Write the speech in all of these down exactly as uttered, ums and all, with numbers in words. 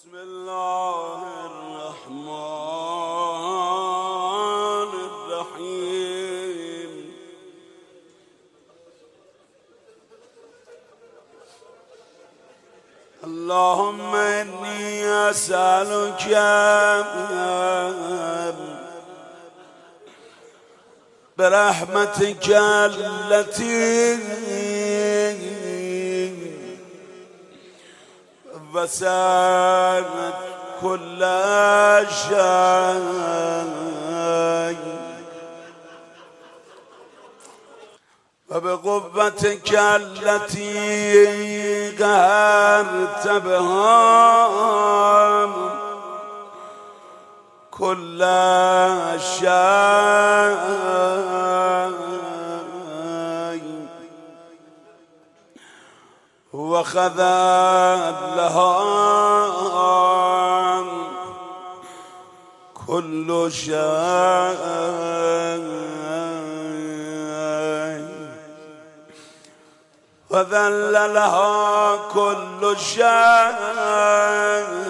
بسم الله الرحمن الرحيم. اللهم إني أسألك برحمتك التي وسعت كل شيء وبقوتك التي قهرت بها كل شيء وخذت لها كل شيء وذل لها كل شيء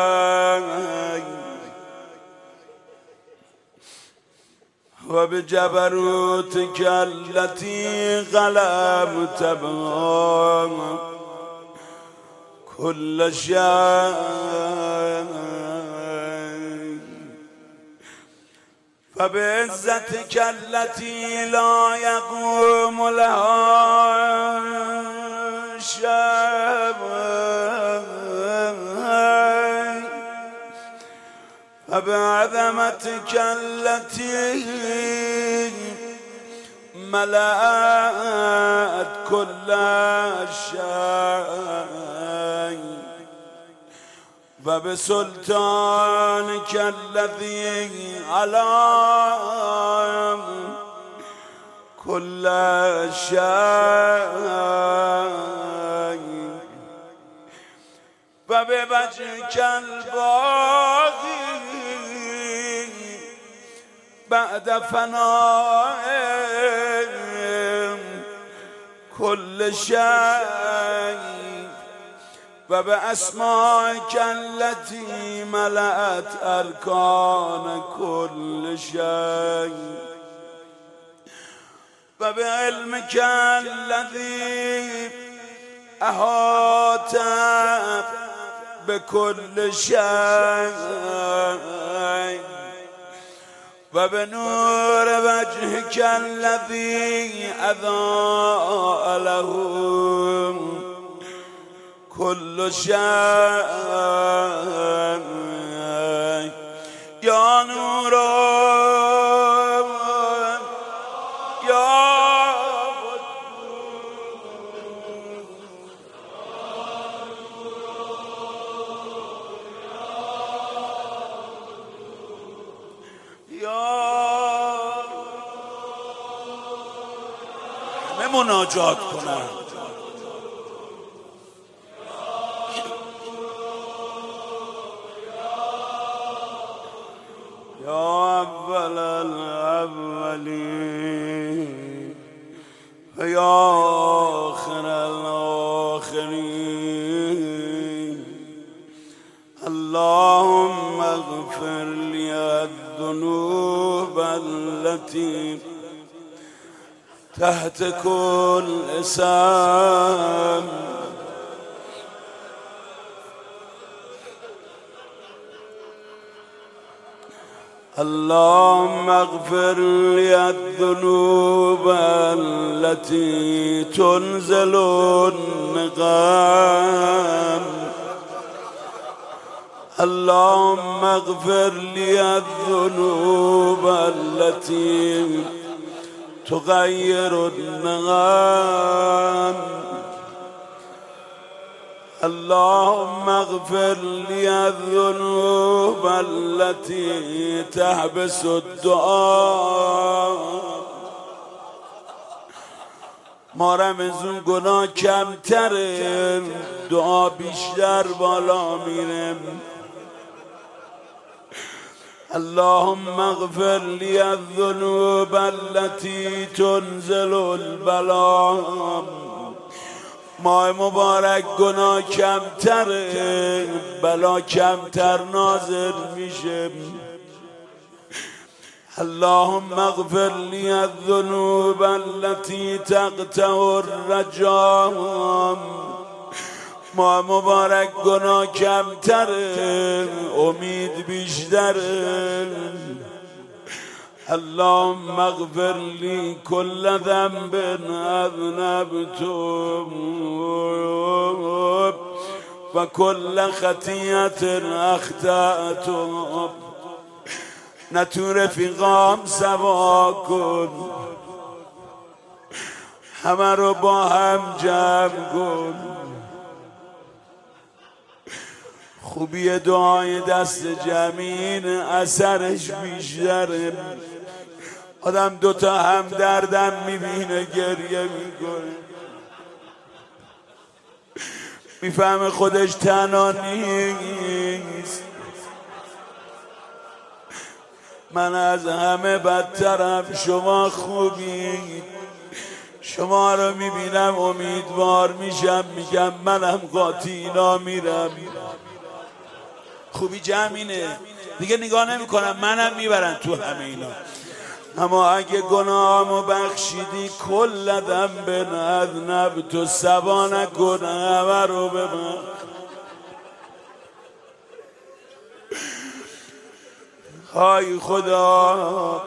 وبجبروتك التي غلبت بها كل شيء فبعزتك التي لا يقوم لها شيء فبعظمتك التي ملأت كل شيء وبسلطانك الذي على كل شيء وبوجهك الباقي بعد فناء كل شيء وبأسمائك التي ملأت أركان كل شيء وبعلمك الذي أحاط بكل شيء وبنور وجهك الذي أضاء له كل شيء يا نور يا همه مناجات کنن. يا أول الأولين ويا آخر الآخرين اللهم اغفر لي الذنوب التي تحت كل اسم اللهم اغفر لي الذنوب التي تنزل النقم اللهم اغفر لي الذنوب التي تغير النغم اللهم اغفر لي الذنوب التي تحبس الدعاء ما رمزون گناه کمتره دعا بیشتر بالا میره اللهم اغفر لي الذنوب التي تنزل البلاء ماه مبارک گناه کمتره، بلا کمتر نازل میشه. اللهم اغفر لی الذنوب التي تقطع الرجاء. ماه مبارک گناه کمتره، امید بیشتره. اللهم اغفر لي كل ذنب أذنبته وكل خطيئة أخطأته. نه تو رفیقام سوا کن، همه رو با هم جمع کن. خوبی دعای دست جمعین اثرش بیشتره. آدم دوتا هم دردم میبینه گریه میکنه، میفهمه خودش تنها نیست. من از همه بدترم، شما خوبی. شما رو میبینم امیدوار میشم، میگم منم قاطی اینا میرم. خوبی جمعینه دیگه، نگاه نمی کنم منم میبرن تو همه اینا. اما اگه گناهامو بخشیدی کل ذنب اذنبته، سبا نکن همه رو به من. های خدا،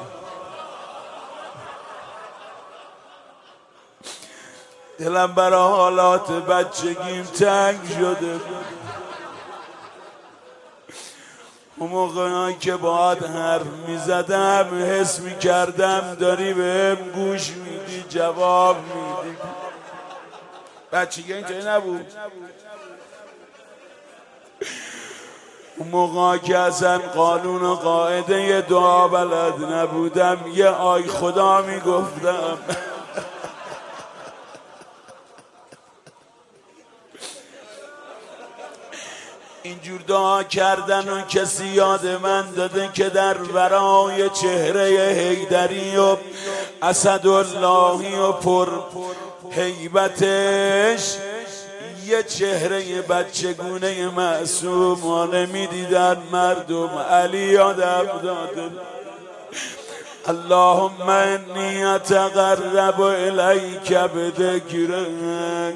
دلم برای حالات بچگیم تنگ شده. اون موقعی که باهات حرف میزدم حس میکردم داری بهم گوش میدی، جواب میدی. بچگی اینطوری نبود. اون موقع که اصلا قانون و قاعده دعا بلد نبودم، یه آی خدا میگفتم. اینجور دعا کردن و کسی یاد من داده که در ورای چهره حیدری و اسداللهی و پر هیبتش یه چهره بچگونه معصومانه میدیدن مردم. علی یادم داده. اللهم انی اتقرب الیک بذکرک.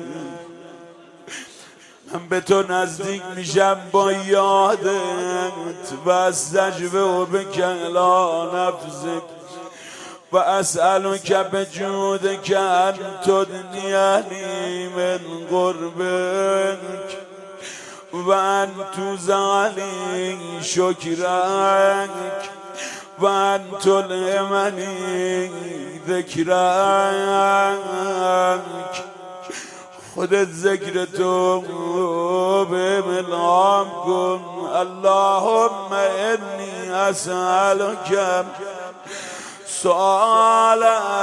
من به تو نزدیک میشم با یادت و استجوع بک الی نفسک و اسألک بجودک ان تدنیانی من قربک و ان توزعلی شکرک و ان تلهمنی ذکرک. خودت ذکر تو به ملام کن. اللهم انی اسألک سؤال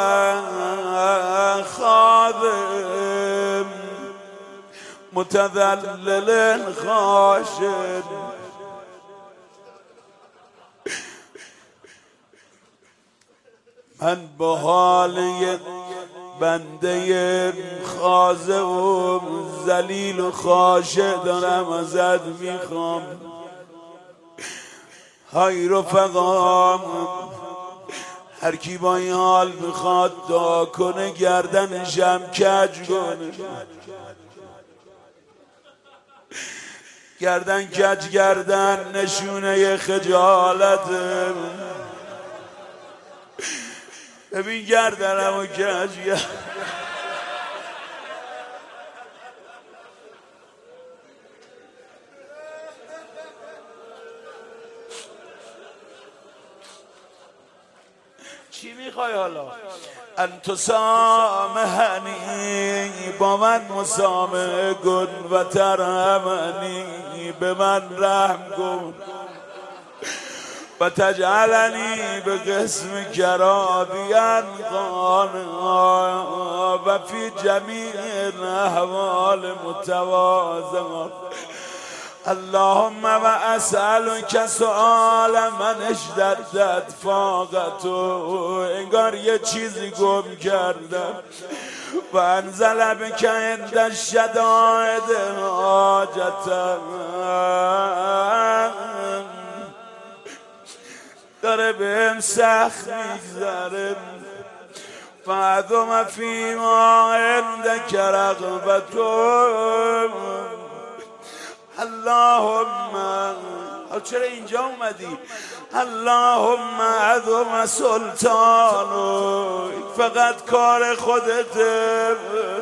خاضع متذلل خاشع. من با حال بنده خاضع و ذلیل و خاشع دارم ازت میخوام. های رفقام، هر کی با این حال میخواد دعا کنه گردنشم کج کنه. گردن کج گردن نشونه خجالته. ببین گردنم و کج گردن. چی میخوای حالا؟ انت سامحنی، با من مسامحه کن و ترحمنی، به من رحم کن و تجعلنی به قسم کرادیان قانا و فی جمیع الاحوال متواضعا. اللهم و اسألک سؤال من اشتدت فاقته. انگار یه چیزی گم کردم و انزل بک عند الشدائد حاجتا. داره بهم سخت میگذره فعظم فی ما عندک رغبتم. اللهم چرا اینجا اومدی؟ اللهم عظم سلطانک، فقط کار خودته.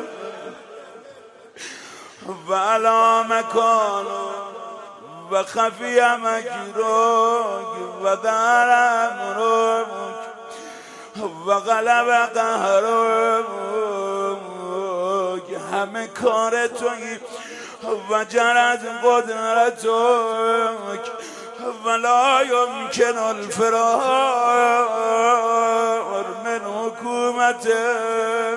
و علی مکانک و خفی مکرک و در امرک و غلب قهرک، همه کار تویی. و جرت قدرتک ولا يمكن الفرار من حکومتک.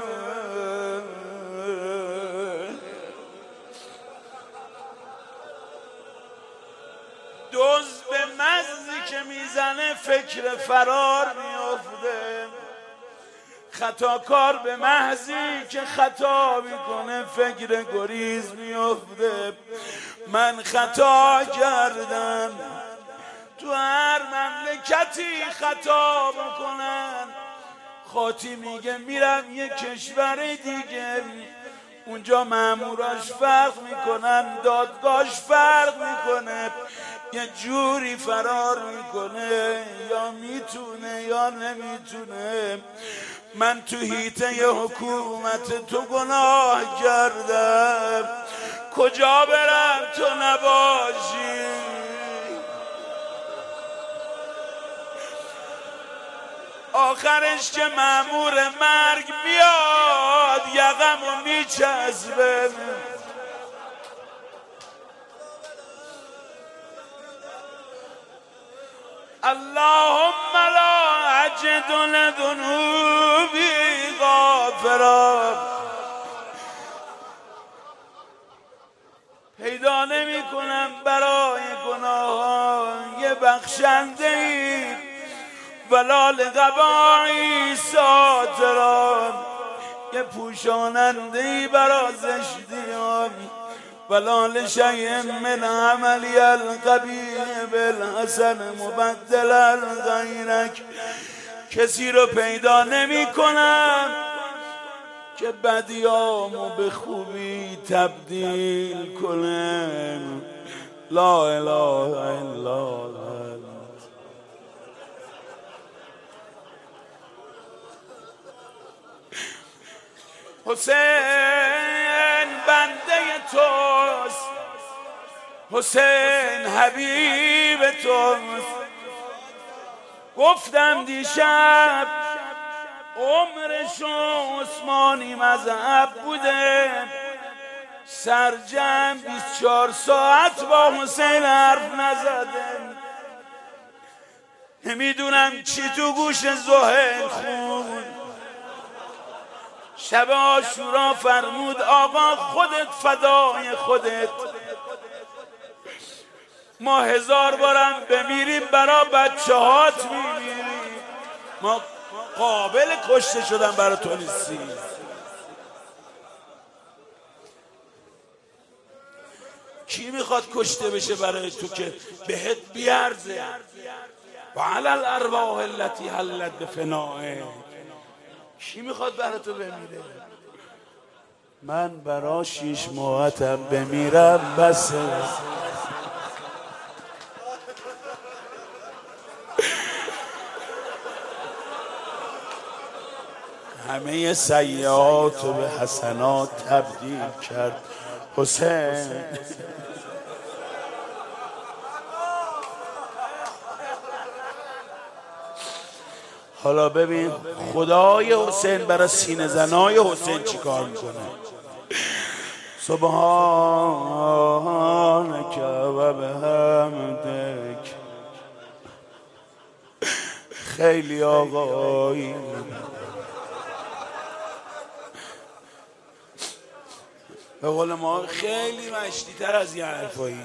دزد به مزدی که میزنه فکر فرار میافته، خطاکار به محضی که خطا میکنه فکر گریز میافته. من خطا کردم، تو هر مملکتی خطا میکنن. خاطی میگه میرم یه کشور دیگه، اونجا ماموراش فرق میکنن، دادگاهش فرق میکنه، یه جوری فرار میکنه، یا میتونه یا نمیتونه. من تو حیطه ی حکومت تو گناه کردم، کجا برم تو نباشی؟ آخرش که مأمور مرگ میاد یقمو میچسبه. اللهم لا اجد لذنوبی غافرا. پیدا نمی کنم برای گناهان یه بخشنده ای، ولا لقبائی ساتران، یه پوشاننده ای برای زشتیان، ولا لشیء من عملی القبیح بالحسن مبدلا غیرک. کسی رو پیدا نمی کنم که بدیامو به خوبی تبدیل کنم. لا اله الا انت. حسین بنده توست، حسین حبیب توست. گفتم دیشب عمرشو عثمانی مذهب بوده، سرجم بیست و چهار ساعت با حسین حرف نزده. نمیدونم چی تو گوش زهیر خون. شب عاشورا فرمود آقا خودت فدای خودت، ما هزار بارم بمیریم برا بچه هات میمیریم، ما قابل کشته شدن برا تو نیستیم. کی میخواد کشته بشه برای تو که بهت بیارزه؟ و علی الارواح التي حلت بفنائه. کی میخواد برای تو بمیره؟ من برا شیش ماهتم بمیرم بسه. همه سیئات رو به حسنات تبدیل کرد حسین. حالا ببین خدای حسین برای سینه زنای حسین چی کار میکنه. سبحانک و بحمدک. خیلی آقایی به قول ما خیلی مشتی تر از یه حرفایی.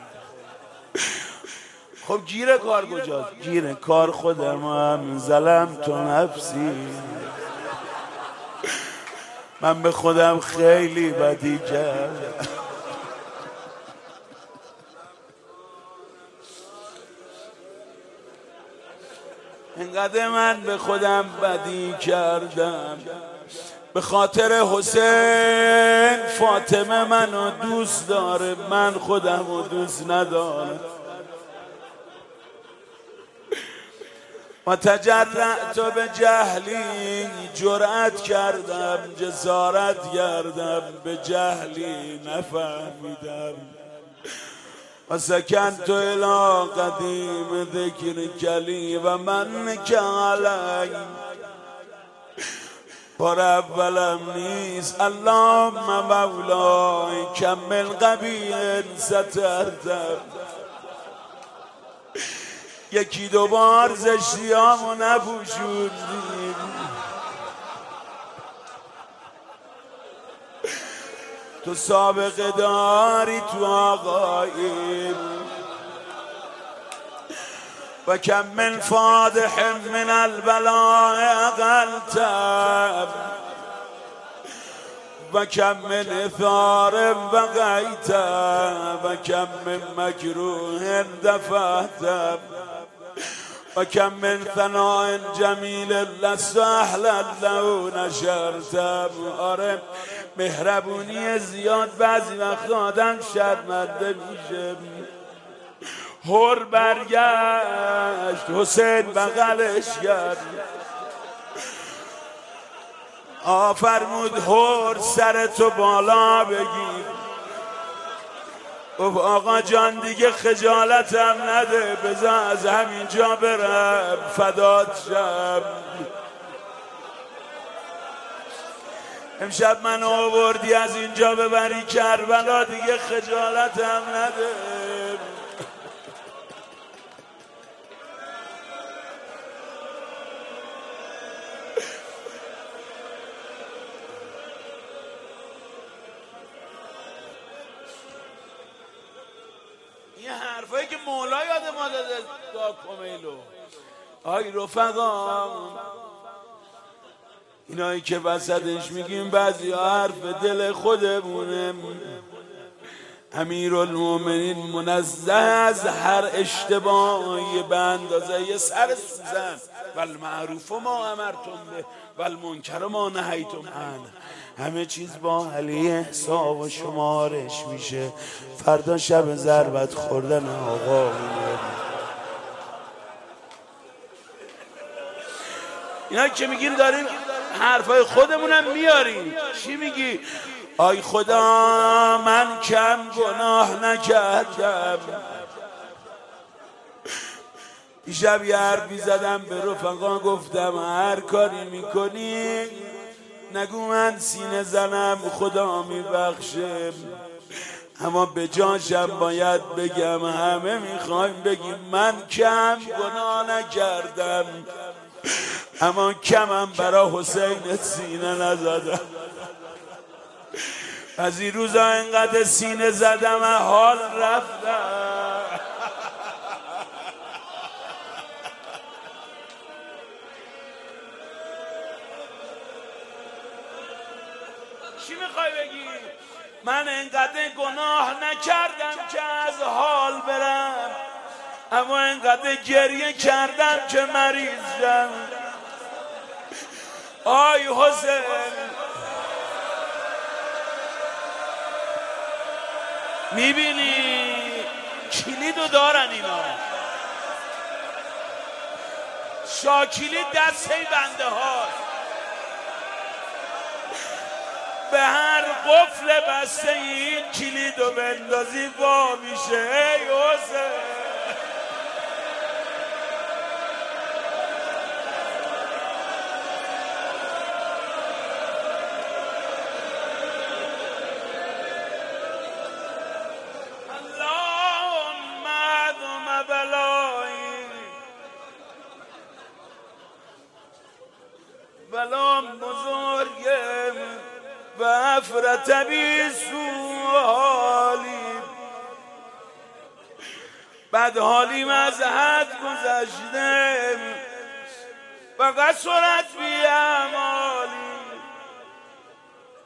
خب گیر کار کجاست؟ گیر کار خودم هم ظلم تو نفسی. من به خودم خیلی بدی کردم. اینقدر من به خودم بدی کردم. به خاطر حسین فاطمه منو دوست داره، من خودم رو دوست ندارم. و تجرأت به جهلی، جرأت کردم جسارت کردم به جهلی نفهمیدم. و سکنت الی قدیم ذکر کلی و من که علی بار اولم نیست. اللهم مولای کمل قبیح سترتم. یکی دو بار زشتیامو نپوشوندیم. تو سابقه داری تو آقاییم. و کم من فادح من البلاء اقلتم و کم من اثار بقیتم و کم من مکروه دفعتم و کم من ثناء جمیل لست اهلا له نشرتم. آره مهربونی زیاد بعضی وقت آدم شرمنده میشه. هر برگشت حسین بغلش کرد، آفرمود هر سرتو بالا بگیر. گفت آقا جان دیگه خجالتم نده، بذار از همینجا برم فدات شم. امشب من آوردی از اینجا ببری کربلا، دیگه خجالتم نده. این حرفایی که مولا یاد ما داده دا کمیلو. آی رفقا اینایی که وسطش میگیم بعضی حرف دل خودمونه. امیرالمومنین منزه از هر اشتباهی به اندازه یه سر سوزن. والمعروف ما امرتم به والمنکر ما نهیتم عنه. همه چیز با علی حساب و شمارش میشه. فردا شب ضربت خوردن آقا. اینا که میگیم داریم حرفای خودمونم میاریم. چی میگی؟ آی خدا من کم گناه نکردم. دیشب یه حرفی زدم به رفقا، گفتم هر کاری میکنی نگو من سینه زنم خدا میبخشه. اما به جاشم باید بگم همه میخوایم بگیم من کم گناه نکردم، اما کمم برا حسین سینه نزدم. از این روزا اینقدر سینه زدم حال رفتم. چی میخوای بگی؟ من اینقدر گناه نکردم که از حال برم، اما اینقدر گریه کردم که مریض شم. آی حسین میبینی کلیدو دارن اینا، شاکلید دسته بنده هاست. به هر قفل بسته این کلیدو بندازی وا میشه. ای حسین بلام بزرگم و افرت بی سوالی، بد حالیم از حد گذشتم و قصرت بی اعمالی.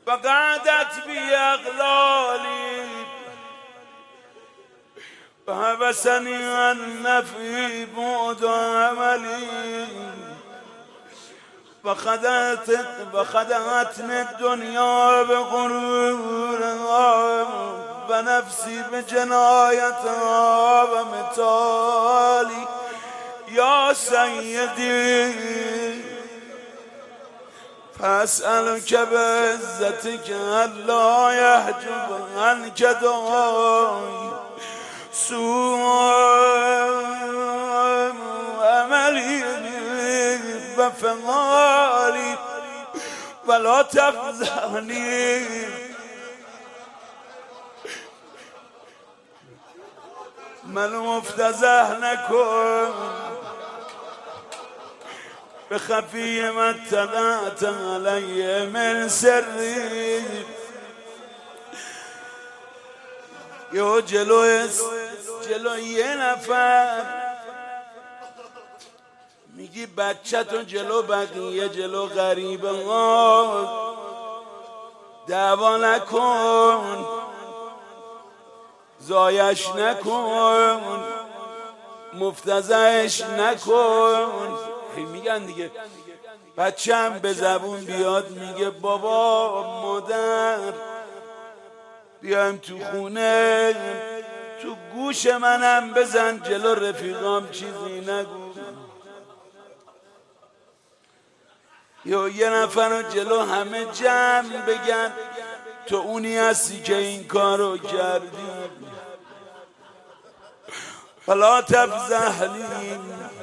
و قعدت بی اغلالی و حبسنی عن نفی بعد عملی و خدعت و خدعتنی الدنیا بغرورها و نفسی بجنایتها و متالی یا سیدی فاسألك بعزتك الا يحجب عنك دعائي سوء عملي وفعالي ولا تفضحني من مفتضح نکن به خفی ما اطلعت علی من سری یه جلو جلو یه نفر میگی بچه تو جلو بقیه جلو غریبه ها دعوا نکن زایش نکن مفتضحش نکن. میگن دیگه بچه هم به زبون بیاد میگه بابا مادر بیایم تو خونه تو گوش منم بزن جلو رفیقام چیزی نگو. یا یه نفر رو جلو همه جمع بگن تو اونی هستی که این کارو کردی فلا تفضحنی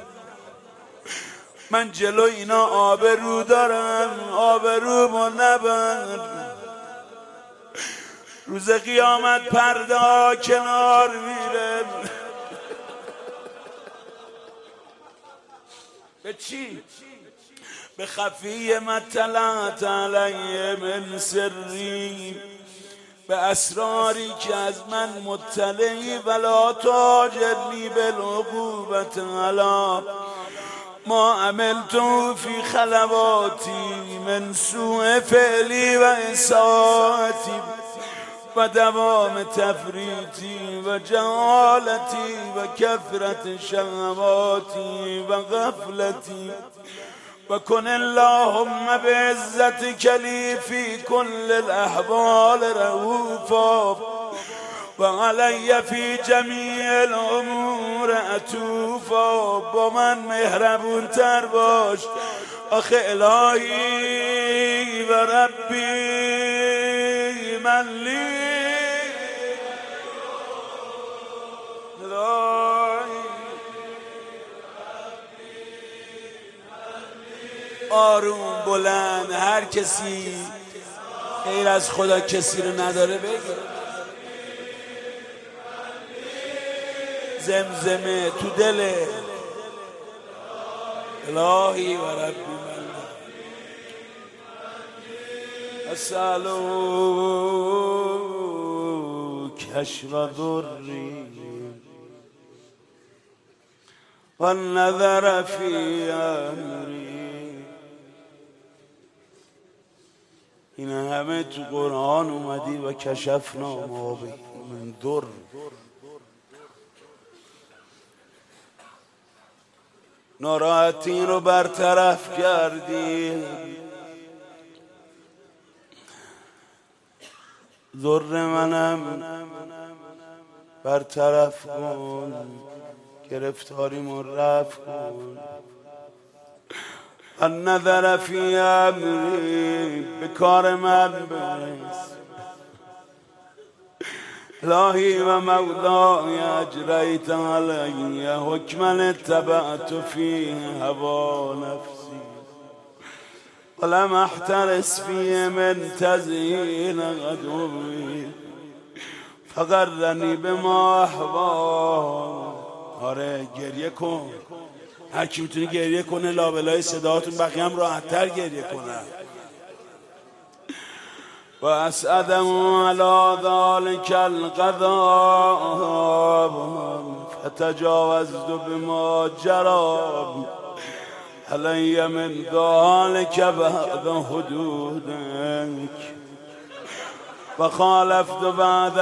من جلو اینا آبرو دارم آبرومو نبر روز قیامت پرده ها کنار میره. به چی؟ به خفی ما اطلعت علی من سری به اسراری که از من مطلعی ولا تاجرنی بالعقوبة علی ما عملت فی خلواتی من سوء فعلی و اساءتی و دوام تفریطی و جهالتی و کثرت شهواتی و غفلتی و کن اللهم بعزتک لی فی کل الاحوال رؤوفا و علی فی جمیع الامور عطوفا. با من مهربون تر باش آخه الهی و ربی من لی آروم بلند هر کسی غیر از خدا کسی رو نداره بگه زمزمه تو دله الهی و ربی من اسألو کشف ضری و النظر فی امری. این همه تو قرآن اومدی و کشفنا ما به من در ناراحتی رو برطرف کردی ضر منم برطرف کن گرفتاریمو رفع کن. النظر فی امری به کار من برس الهی و مولای اجریت علی حکما اتبعت فیه هوا نفسی ولم احترس فیه من تزیین عدوی فغرنی بما احوا. آره گریه کن هر کی میتونه گریه کنه لابلای صداهاتون بقیه هم راحت تر گریه کنن. و اسعدم علی ذلک القضاء فتجاوزت بما جرى علی من ذلک بعد حدودک و خالفت بعد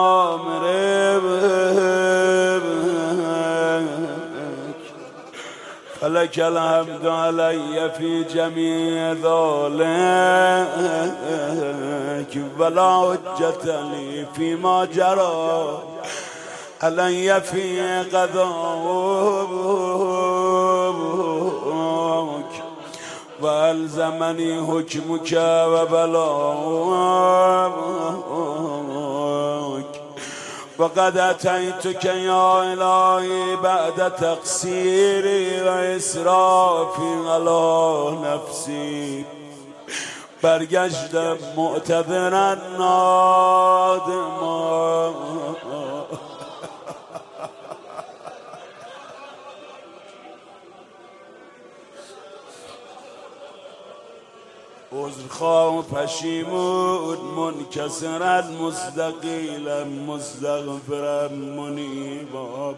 اوامرک فلک الحمد علی فی جمیع ذالک ولا حجت لی فیما جری علی فی قضاک و الزمنی حکمک و بلاک و قد اتیتک یا الهی بعد تقصیری و اسرافی علی نفسی برگشتم معتذرا نادما عذرخواه و پشیمون منکسرا مستقیلا مستغفرا منیبا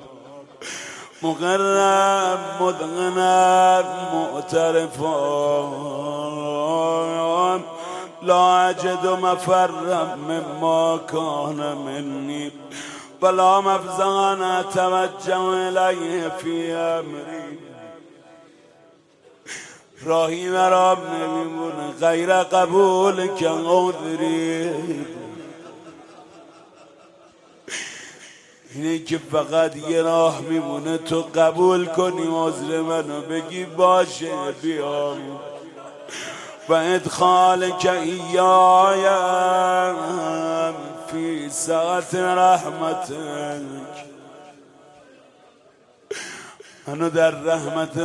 مقرم مدغنا معترفا لا اجد مفرا مما کان منی ولا مفزعا اتوجه الیه فی امری راهی مرام نمیمونه غیر قبول که عذری اینه که فقط یه راه میمونه تو قبول کنی عذر منو بگی باشه بیام و ادخال که ایایم فی ساعت رحمتک منو در رحمت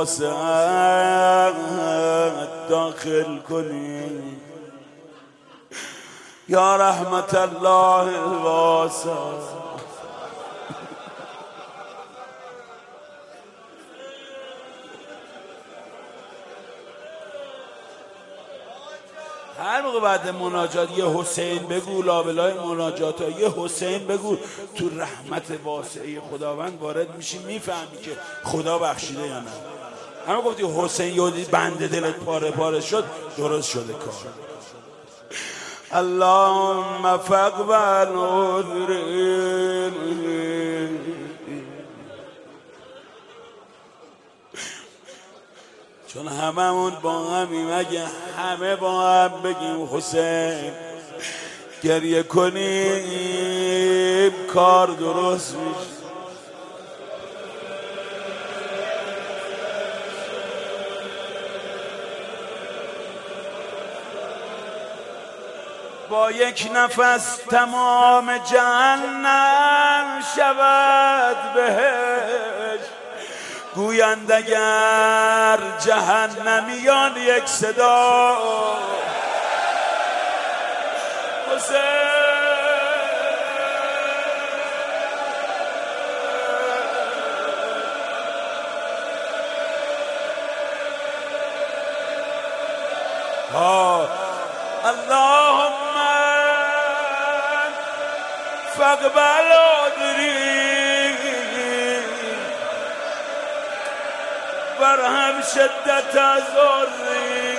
واسعت داخل کنی یا رحمت الله الواسع. هر موقع بعد مناجات یه حسین بگو، لابلای مناجات ها یه حسین بگو، تو رحمت واسعه خداوند وارد میشی، میفهمی که خدا بخشیده یا نه. همه گفتی حسین یادی بنده دلت پاره پاره شد، درست شده کار. اللهم فاقبل عذری چون هممون با همیم، اگه همه با هم بگیم حسین گریه کنیم کار درست میشه. با یک نفس تمام جهنم شود بهش، گویند اگر جهنمیان یک صدا حسین اللهم فاقبل عذری وارحم شدت عذری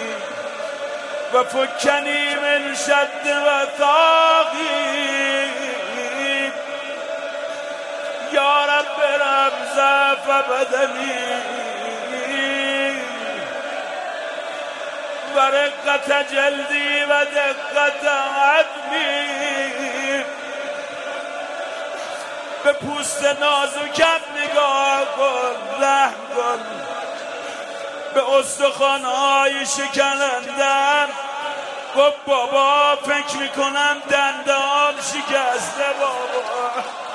و فکنی من شد وثاقی یا رب رمز فبدنی و رقت جلدی و دقت عظمی به پوست نازکم نگاه کن، رحم کن به استخوان‌های شکنندم. گفت بابا فکر میکنم دندام شکسته بابا.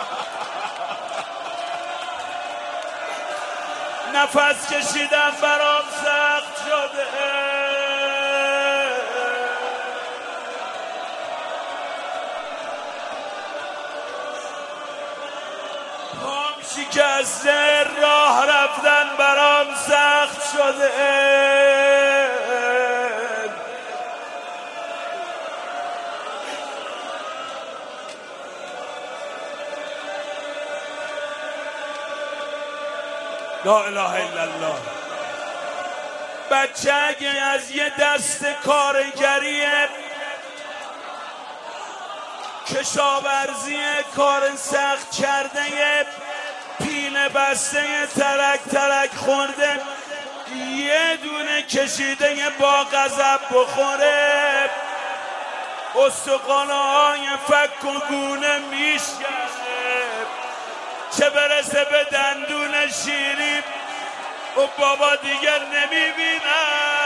نفس کشیدم برام سخت شده، شکسته، راه رفتن برام سخت شده. لا اله الا الله. بچه اگه از یه دست کارگری کشاورزی کار سخت کرده، پینه بسته ترک ترک خورده، یه دونه کشیده با غضب بخوره، استخوان‌های فک و گونه میشکنه، چه برسه به دندون شیرین و بابا دیگر نمیبینه.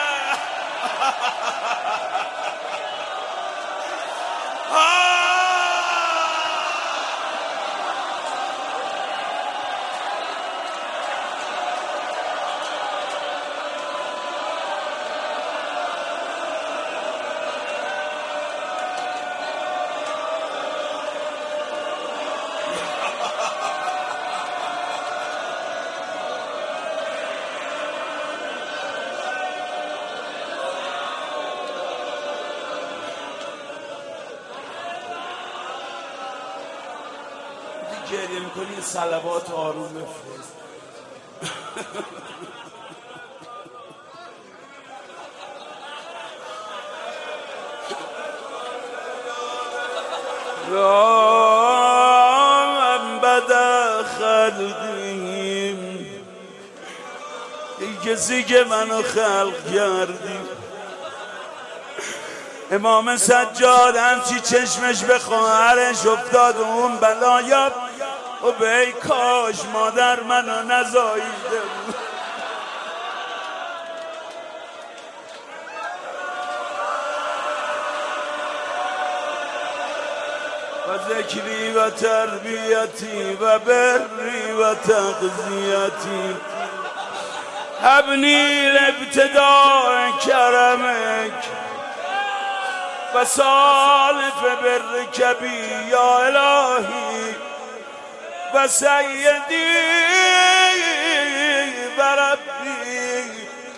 گریه میکنی یه صلوات آروم بفرست. یا من بد خلقیم، ای کسی که منو خلق کردی، امام سجاد همچی چشمش به خواهرش افتاد و اون بلایا و به ای کاش مادر منو نزاییده بود. و ذکری و تربیتی و بری و تغذیتی ابنی الابتداء کرمک و سالف برک بی یا الهی و سیدی و ربی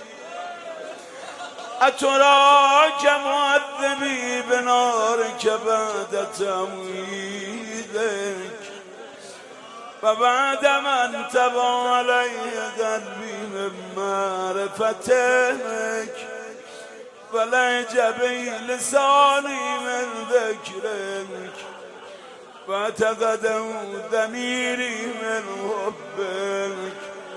اتراک معذبی بنارک بعد تمویدک و بعد من تبا علی قلبی من معرفتک و لجبی لسانی من ذکرک و اعتقده ضمیری من حبک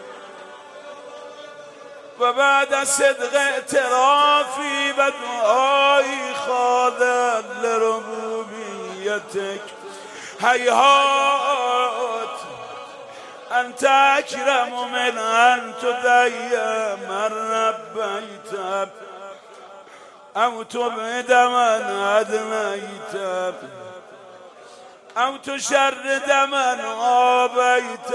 و بعد صدق اعترافی و دعایی خاضع لربوبیتک هیهات انت اکرم من ان تضیع من ربیت او تبعد من ادنیت او تشرد من آبیت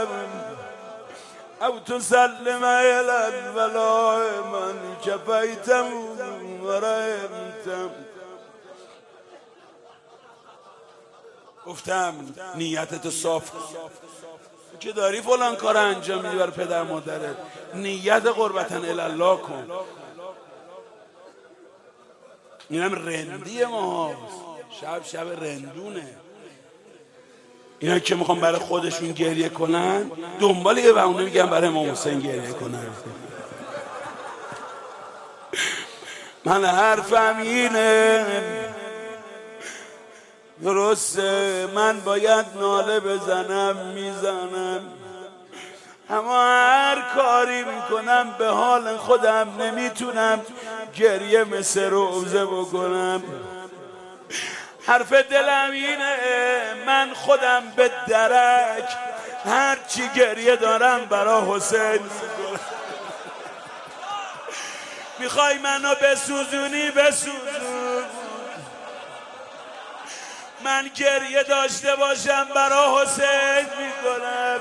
او تسلم الى البلاء من کفیت ورحمت. گفتم نیتت صاف که داری فلان کار انجام میدی برای پدر مادرت، نیت قربتن الله کن. اینم رندی ما شب شب رندونه. اینا که میخوام برای خودشون گریه کنن دنبال یه بهونه میگن برای امام حسین گریه کنن. من حرفم اینه، درسته من باید ناله بزنم میزنم، اما هر کاری میکنم به حال خودم نمیتونم گریه مثل روزه بکنم. حرف دلم اینه، من خودم به درک هرچی گریه دارم برا حسین میکنم. میخوای منو بسوزونی بسوزون، من گریه داشته باشم برا حسین میکنم.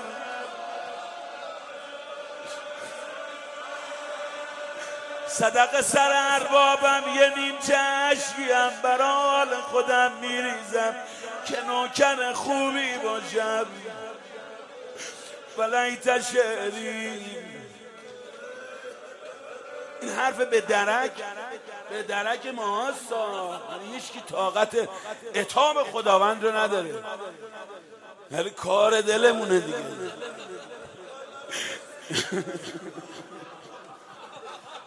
صدق سر اربابم یه نیمچه اشکیم برا حال خودم میریزم که نوکر خوبی باشم. ولیت شعری، این حرف به درک به درک ماهاستا، یعنی هیچ کی طاقت عتاب خداوند رو نداره، یعنی کار دلمونه دیگه.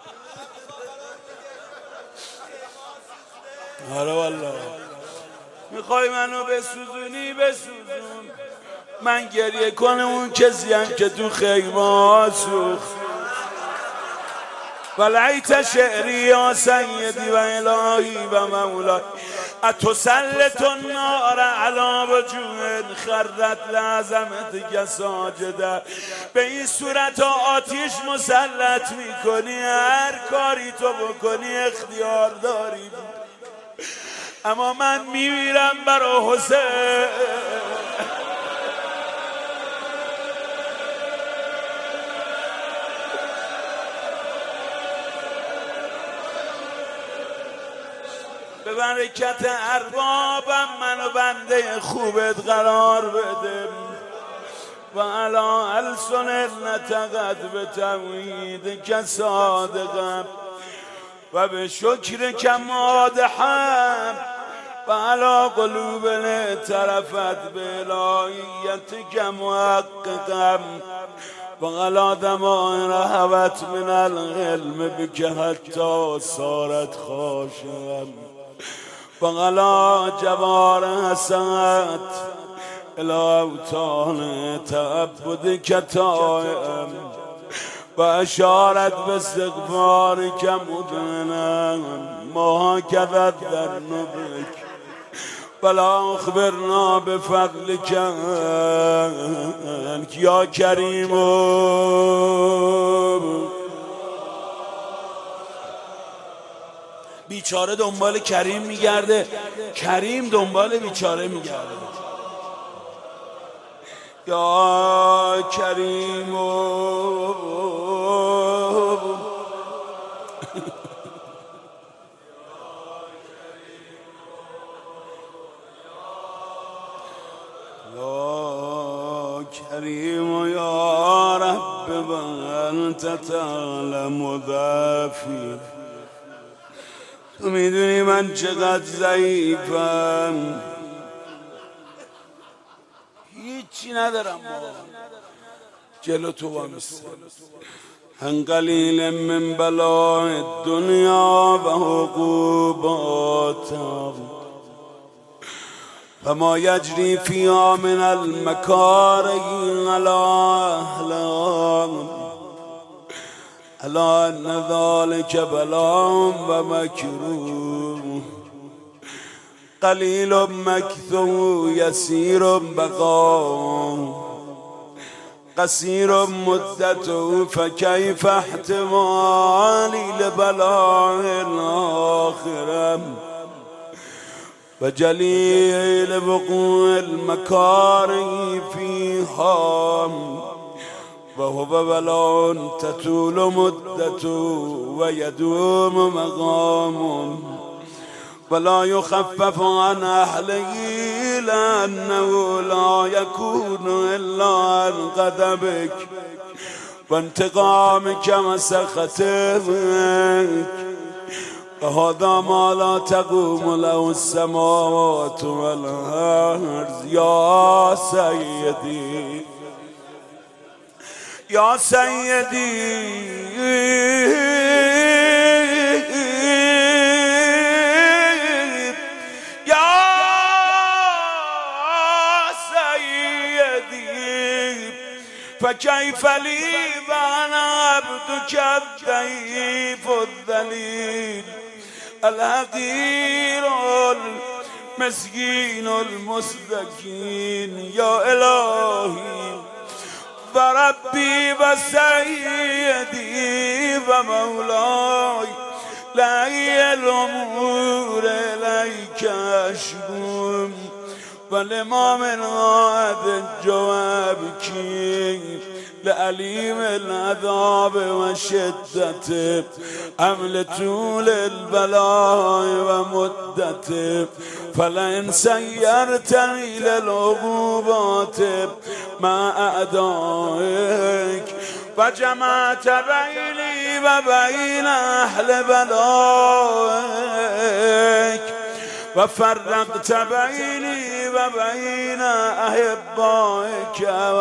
آره والله میخوای منو بسوزونی بسوزون، من گریه کنم اون کسیم که تو خیمه سوخت. ولیت شعری یا سیدی و الهی و مولای اتسلط النار علی وجوه خرت لعظمتک ساجده. به این صورت آتیش مسلط میکنی، هر کاری تو بکنی اختیار داری، اما من میمیرم برای حسین. به برکت اربابم منو بنده خوبت قرار بده و علا السن نتقد به توحید که صادقم و به شکر که مادحم و علا قلوب طرفت به الهیت که محققم و علا دماء رهبت من العلم بکه حتی صارت خاشم و علا جوار حسنت الى اوطان تعبد کتائم و اشارت به استغفار که مدنم ما کذت در نبک ولا اخبرنا بفضلک یا کریم. بیچاره دنبال کریم میگرده، کریم دنبال بیچاره میگرده. یا کریم یا کریم یا رب و انت تعلم ضعفی. تو میدونی من چقدر ضعیفم، هیچی ندارم بابا جلو تو وامیستم. ان قلیل من بلاء الدنیا و عقوباتها فما یجری فیها من المکاره علی اهلها الا ان ذلک بلاء و مکروه قلیل مکثو یسیر بقا قصیر مدته فکیف احتمالی لبلاء الاخره و جلیل وقوع المکاره فیها و هو بلاء تطول مدته و یدوم مقام ولا يخفف عن أهله لأنه لا يكون إلا عن غضبك وانتقامك وسخطك وهذا ما لا تقوم له السماوات والأرض. يا سيدي يا سيدي فكيف لي وانا عبدك الضعيف الذليل الحقير المسكين المستكين. يا إلهي وربي وسيدي ومولاي لأي الأمور إليك أشكو ولما من غاد جوابك لأليم العذاب وشدته أمل طول البلاء ومدته فلئن سيرتني للعقوبات مع أعدائك وجمعت بيني وبين أهل بلائك وفرقت بيني وبين أحبائك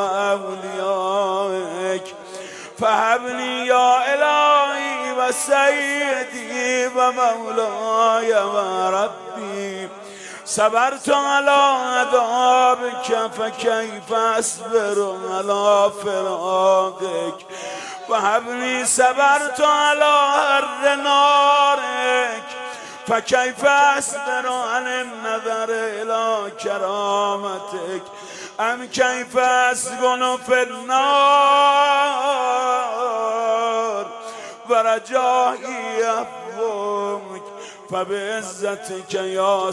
وأوليائك فهبني يا إلهي وسيدي ومولاي وربي صبرت على عذابك فكيف أصبر على فراقك وهبني صبرت على حر نارك فكيف أصبر عن النظر إلى كرامتك أم كيف أسكن في النار ورجائي عفوك فبعزتك يا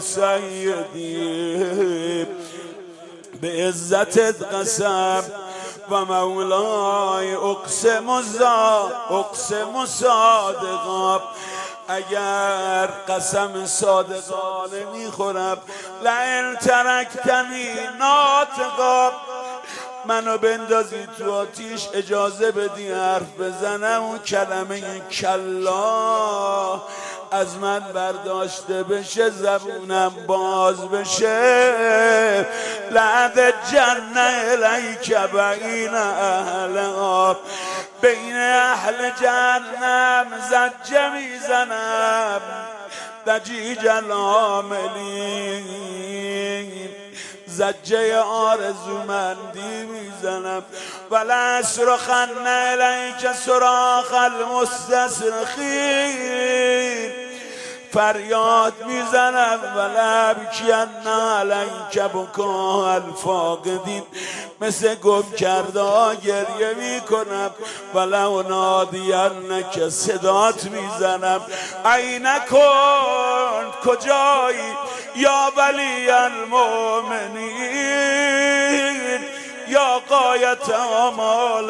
سيدي بعزتك قسم ومولاي اقسم اقسم صادقا اگر قسم صادقانه میخورم لئن ترکتنی ناطقا منو بندازی تو آتیش اجازه بدی حرف بزنم اون کلمه کلا از من برداشته بشه زبونم باز بشه لعد جنه الیک بین اهل آب بین اهل جهنم زجه میزنم دجیج العاملین زجه آرزومندی میزنم ولا صرخن الیک صراخ المستصرخین فریاد میزنم ولا ابکین علیک بکاء الفاقدین مثل گم کرده گریه میکنم ولا نادینک صدات میزنم این کن کجایی یا ولی المؤمنین یا غایت آمال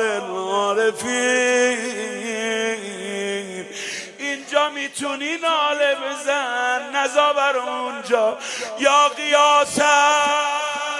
العارفین اینجا میتونی ناله بزن نزا بر اونجا یا قیاسم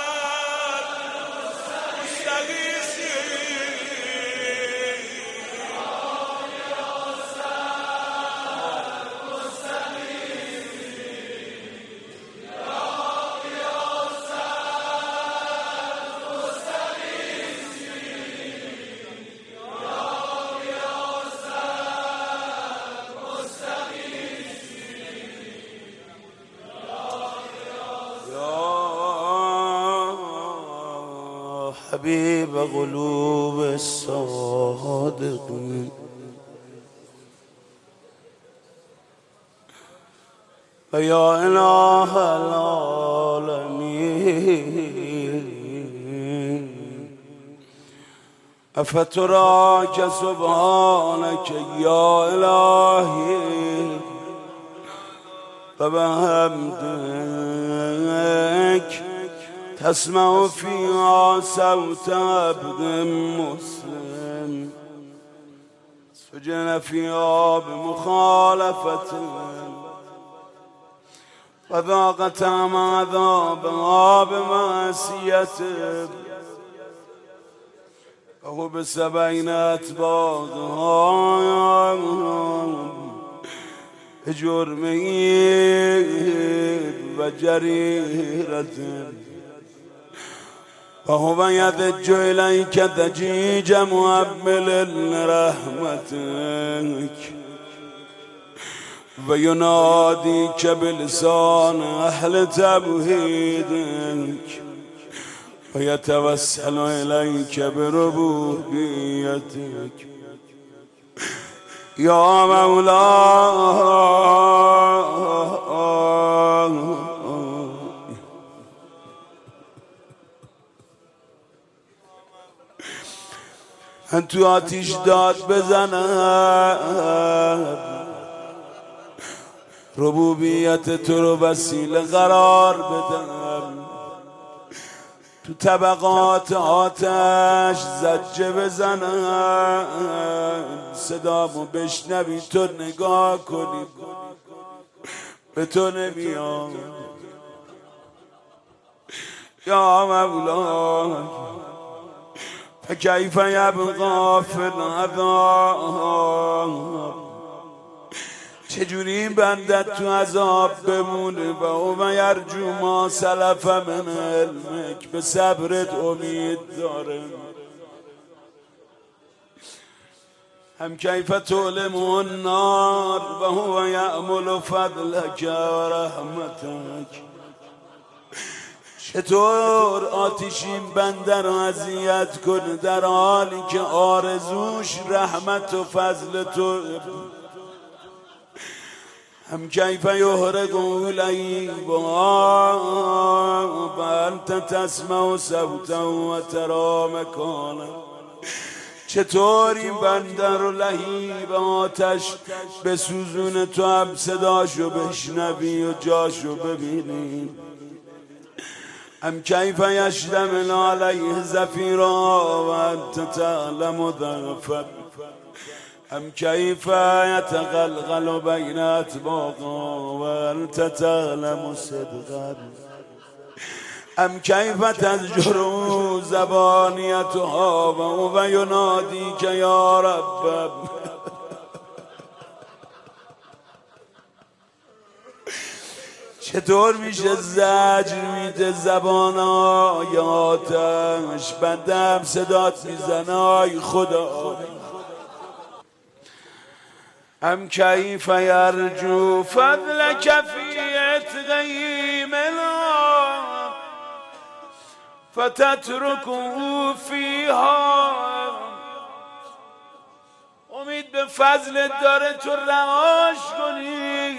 حبیب قلوب الصادقین و یا اله العالمین افتراک سبحانک یا الهی و بحمدک تسمع فيها صوت عبد مسلم سجن فيها بمخالفة وذاق طعم عذابها بمعصيته وهو بسبعين أتباعها بجرمه وجريرته وهو يدج إليك دجيج مؤمل رحمتك ويناديك بلسان أهل توحيدك ويتوسل إليك بربوبيتك يا مولاي من تو آتیش داد بزنم ربوبیت تو رو وسیله قرار بدم تو طبقات آتش زجه بزنم صدامو بشنوی تو نگاه کنی به تو نمیام یا مولا فكيف يبقى في العذاب چجوری بندت تو عذاب بمونه و او یرجو ما سلف من علمک به صبرت امید داره هم کیف تعلم النار و هو یعمل فضلک و رحمتک چطور آتیشین بنده را اذیت کن در حالی که آرزوش رحمت و فضل تو. هم کیف یحرق لیبا و انت تسمع صوتا و ترا مکانا. چطور این بنده رو لهیب آتش بسوزونه تو هم صداشو بشنوی و جاشو ببینی. هم کیف یشتمل علیه زفیرا و انت تعلم ضعفه. هم کیف یتقلقل بین اطباقا و انت تعلم صدقا. هم کیف تزجر زبانیتها و ینادی که یا رب. چطور میشه زجر میده زبان آیاتش بندم صدات میزنه آی خدا. هم کیف یرجو فضلک فی اتقی منا فتترکه فیها. امید به فضلت داره تو رهاش کنی.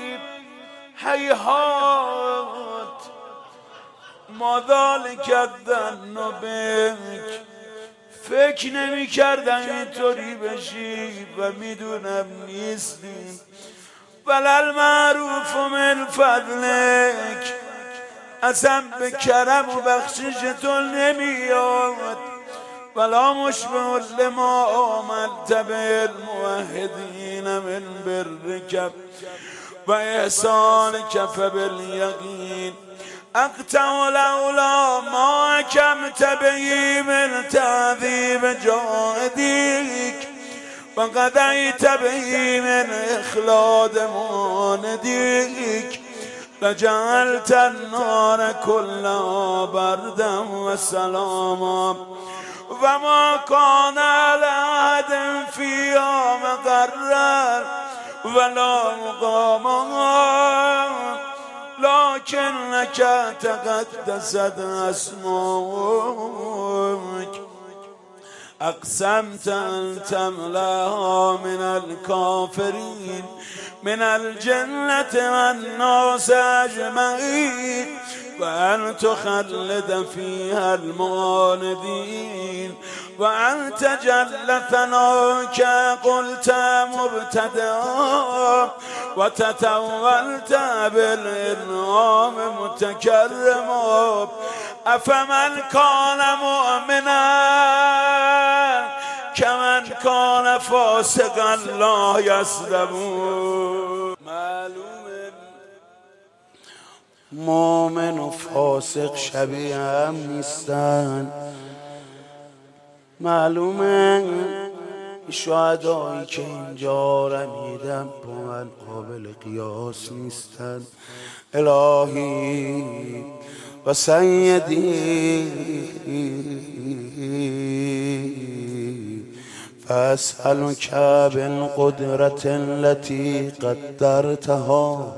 هیهات ما ذلک الظن بک. فکر نمی کردم اینطوری بشی و میدونم نیستی. ولل معروف من فضلک. اصلا به کرم و بخشش تو نمیاد. ولا مشبه لما آملت به الموحدین من برک و احسانک فبالیقین. اقطع لولا ما حکمت به من تعذیب جاهدیک و قضیت به من اخلاد ماندیک. لجعلت النار كلها بردا وسلاما و ما كان لأحد فيها مقرا ولا مقاما لكنك تقدست اسماك. اقسمت ان تملاها من الكافرين من الجنة والناس اجمعين وان تخلد فيها المعاندين وان تجل ثناك قلت مبتدئا وتتولت بالانعام متكرما. افمن كان مؤمنا كمن كان فاسقا لا يسلمون. معلومه مؤمن و فاسق شبیه هم نیستن. معلومه شهدایی که اینجا رمیدن با من قابل قیاس نیستن. الهی و سیدی فاسألک بالقدرة التي قدرتها.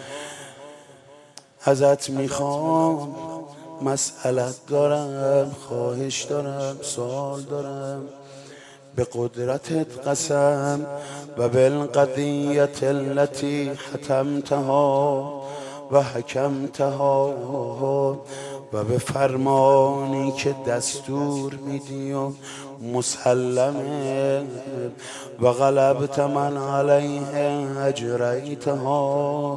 ازت میخوام مسئلت دارم، خواهش دارم، سوال دارم. به قدرتت قسم و بالقضیة التي حتمتها و حکمتها و به فرمانی که دستور میدی و مسلمه و غلبت من علیه اجریتها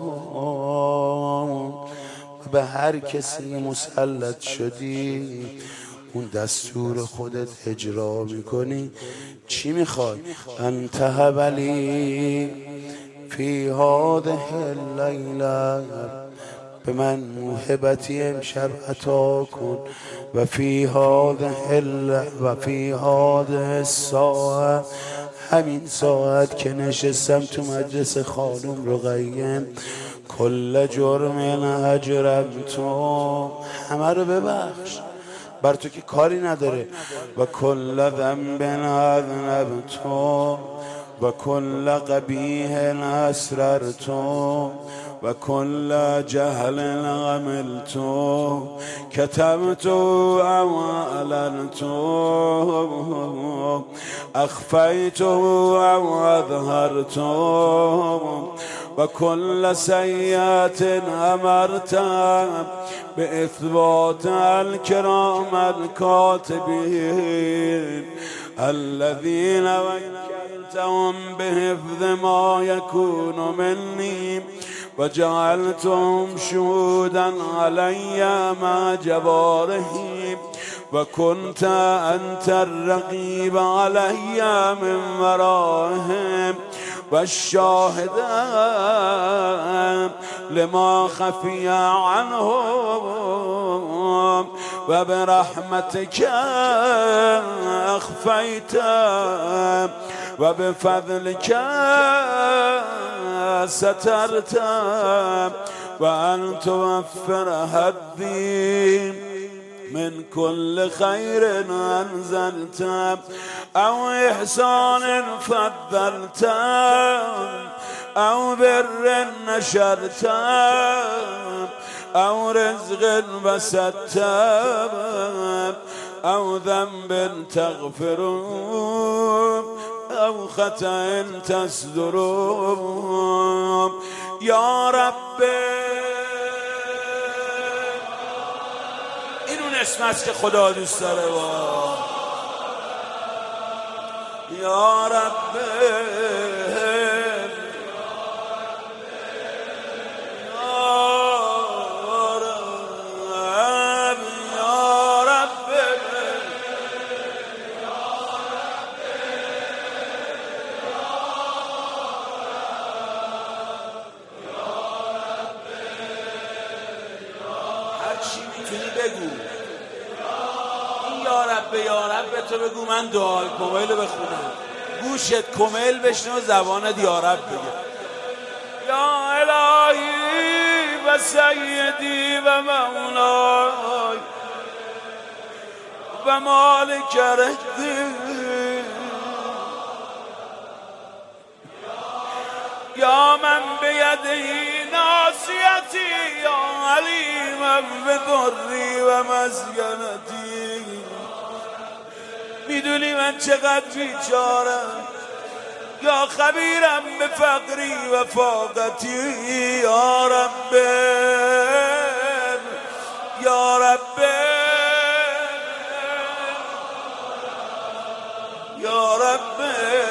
و به هر کسی مسلط شدی اون دستور خودت اجرا میکنی. چی میخوای؟ انت ولی فی هذه اللیله به من موهبتی امشب عطا کن و فی هذه و فی هذه الساعه همین ساعت که نشستم تو مجلس خانم رقیه کل جرم اجرمتم همه رو ببخش بر تو که کاری نداره و کل ذنب اذنبتم و کل قبیح اسررتم و کل جهل عملت كتمت او اعلنت اخفيت او اظهرت و كل سيئة امرت باثبات الكرام الكاتبين الذين وكلتهم بحفظ ما يكون مني وجعلتهم شهودا علي مع جبارهم وكنت أنت الرقيب علي من ورائهم والشاهد لما خفي عنهم وبرحمتك أخفيت وبفضلك سترت وأن توفر هدي من كل خير أنزلت أو إحسان فضلت أو بر نشرت أو رزق بسطت أو ذنب تغفر أو خطأ تصدر يا رب. این اون اسم است که خدا دوست داره. یا رب بگو این یا رب یا رب تو بگو، من دعای کمیل بخونم، گوشت کمیل بشنه و زبانت یا رب بگه. یا الهی و سیدی و مولای و مالک رهدی یا من بیدهی ناصیتی یا علیم بضری و مسکنتی. میدونی من چقدر بیچارم، یا خبیرم به فقری و فاقتی. یا رب یا رب یا رب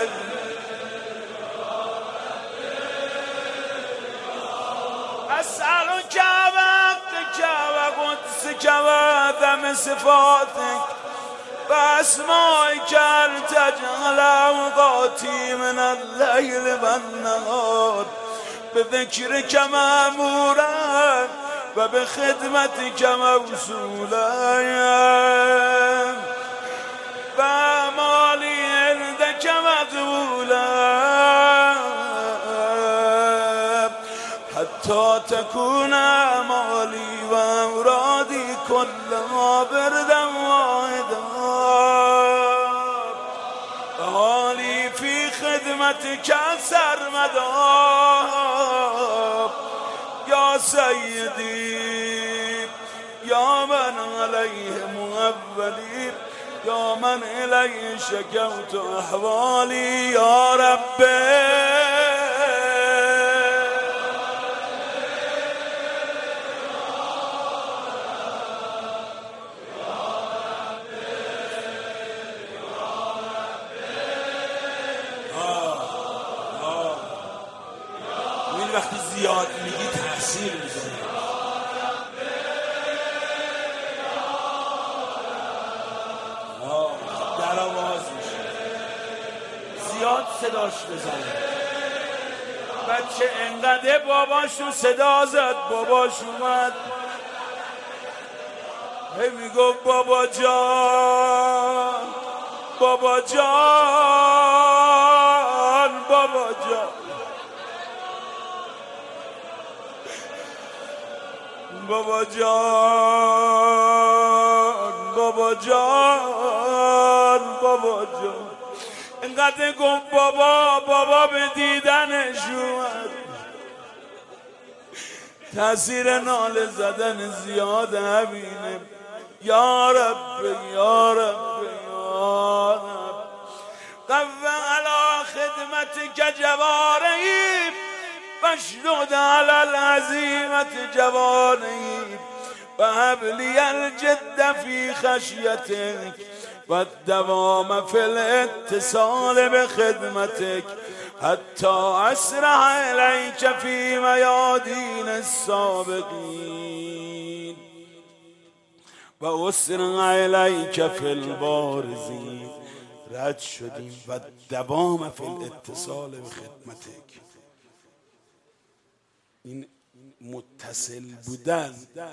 اسألك وحقك وقدسك وعظم صفاتك واسمائك ان تجعل اوقاتي من الليل والنهار بذكرك مأمورا وبخدمتك موصولا وأعمالي عندك مقبولا حتى تكون أعمالي وأورادي كلها بردا واحدا وحالي في خدمتك سرمدا يا سيدي يا من عليه مؤولي يا من إليه شكوت أحوالي. يا ربي وقتی زیاد میگی تأثیر میزنه. در آواز میشه زیاد صداش بزنه. بچه انقدر باباشون صدا زد، باباش اومد هی میگفت بابا جان بابا جان بابا جان بابا جان بابا جان بابا جان. اینقدر گفت بابا بابا به دیدنش اومد. تأثیر ناله زدن زیاد همینه. یا رب یا رب یا رب قوّ علی خدمتک جوارحی واشدد علی العزیمة جوانحی وهب لی الجد فی خشیتک والدوام فی الاتصال بخدمتک حتی اسرع الیک فی میادین السابقین و اسرع الیک فی البارزین. رد شدیم و دوام فی الاتصال بخدمتک. این متصل بودن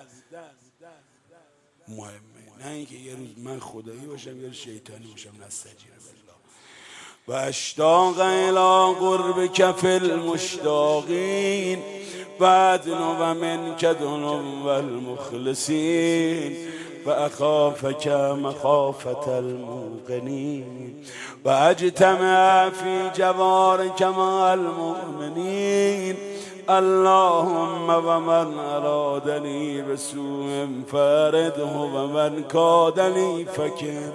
مهمه، نه اینکه یه روز من خدایی باشم یه روز شیطانی باشم. نستجیب بالله. و اشتاق الی قربک فی المشتاقین و ادنو و منک دنو و المخلصین و اخافک مخافة الموقنین و اجتمع فی جوارک مع المؤمنین. اللهم و من ارادنی بسوء فارده و من کادنی فکر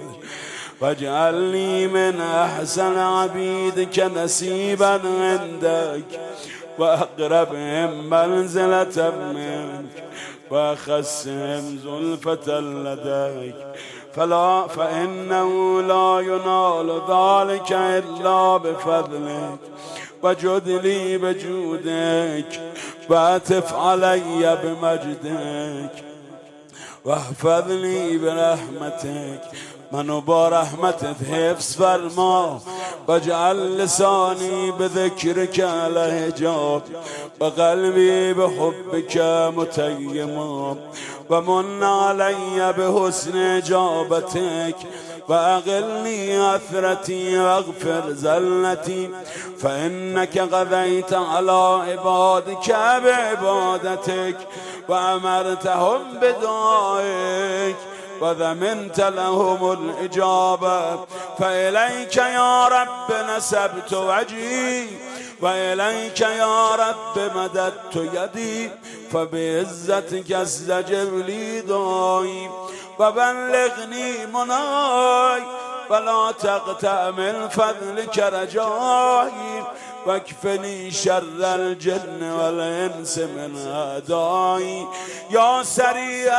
واجعلنی من احسن عبیدک نصیبا عندک و اقربهم منزلة منک و اخصهم زلفة لدیک فلا فانه لا ینال ذلك الا بفضلک وجد لی بجودک و عطف علی بمجدک و احفظنی برحمتک. منو با رحمتت حفظ فرما و جعل لسانی بذکرک علی حجاب و قلبی بحبک متیما و من علی بحسن اجابتک و اقلنی اثرتی و اغفر زلتی فانک قضیت علی عبادک بعبادتک و امرتهم بدعائک و ضمنت لهم الاجابه فالیک یا رب نسبت وجهی و الیک یا رب مددت یدی فبعزتک استجب لی دعایی و بلغنی منای ولا تقطع من فضلک رجایی واکفنی شر الجن والانس من اعدایی. یا سریع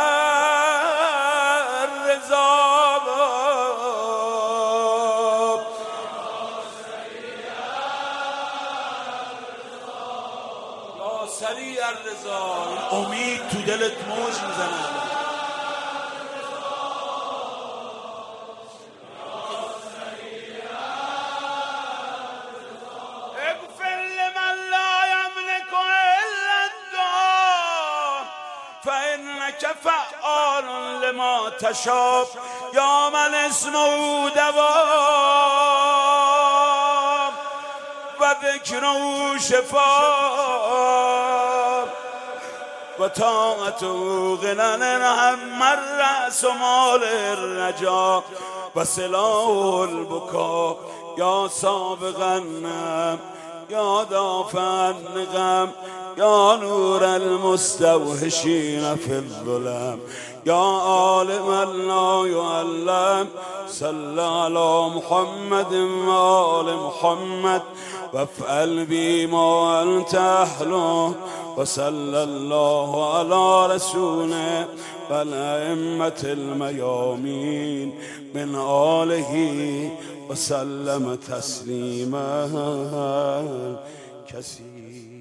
الرضا یا سریع الرضا. امید تو دلت موج میزنه. فإنك فعال لما تشاء یا من اسمه دوام و ذکره شفا و طاعته غنى هم الرأس مال الرجا و سلاح البکا. یا سابقا یا دافعا غم یا نور المستوحشین فی الظلم یا عالم لا یعلم صل علی محمد و آل محمد وافعل بی ما انت اهله و صلی الله علی رسوله و الائمة المیامین من آله و سلم تسلیما کثیرا.